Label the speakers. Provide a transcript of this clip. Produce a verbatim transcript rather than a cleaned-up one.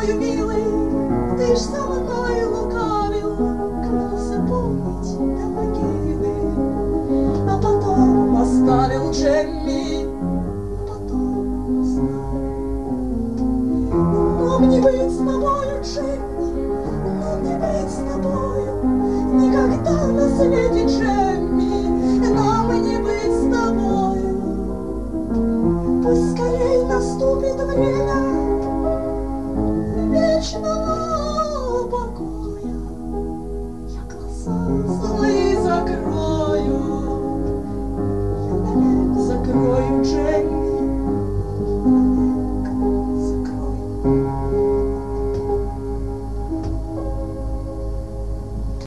Speaker 1: мною, милый, ты ж со мной лукавил, клялся помнить до могилы, а потом оставил Джемми, а потом оставил. Но мне быть с тобою, Джемми, но мне быть с тобою, никогда на свете, Джемми, нам не быть с тобою. Пусть скорей наступит время вечного